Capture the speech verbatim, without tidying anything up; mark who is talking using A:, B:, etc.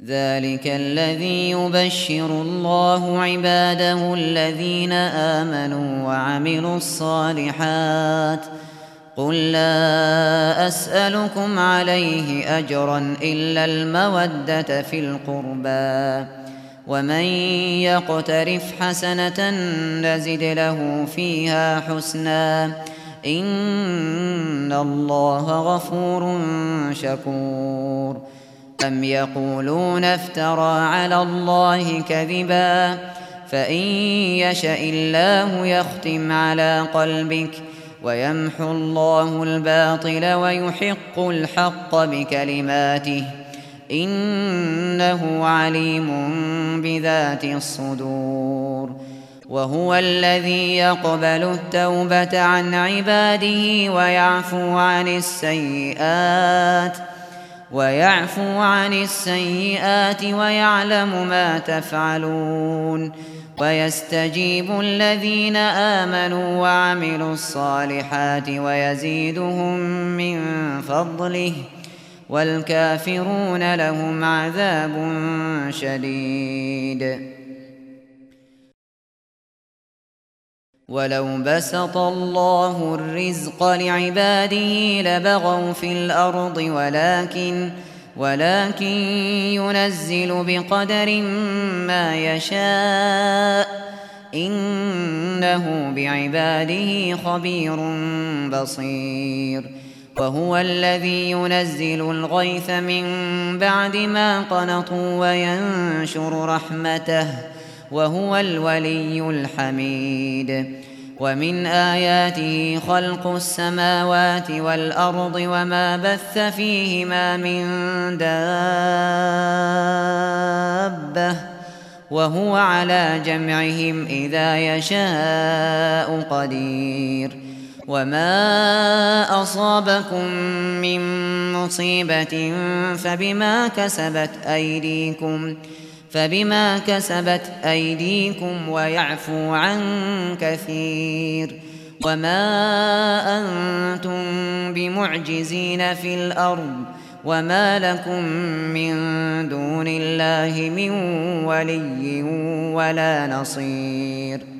A: ذلك الذي يبشر الله عباده الذين آمنوا وعملوا الصالحات قل لا أسألكم عليه أجرا إلا المودة في القربى ومن يقترف حسنة نزد له فيها حسنا إن الله غفور شكور أم يقولون افترى على الله كذبا فإن يشأ الله يختم على قلبك ويمحو الله الباطل ويحق الحق بكلماته إنه عليم بذات الصدور وهو الذي يقبل التوبة عن عباده ويعفو عن السيئات ويعفو عن السيئات ويعلم ما تفعلون ويستجيب الذين آمنوا وعملوا الصالحات ويزيدهم من فضله والكافرون لهم عذاب شديد ولو بسط الله الرزق لعباده لبغوا في الأرض ولكن ولكن ينزل بقدر ما يشاء إنه بعباده خبير بصير وهو الذي ينزل الغيث من بعد ما قنطوا وينشر رحمته وهو الولي الحميد ومن آياته خلق السماوات والأرض وما بث فيهما من دابة وهو على جمعهم إذا يشاء قدير وما أصابكم من مصيبة فبما كسبت أيديكم فبما كسبت أيديكم ويعفو عن كثير وما أنتم بمعجزين في الأرض وما لكم من دون الله من ولي ولا نصير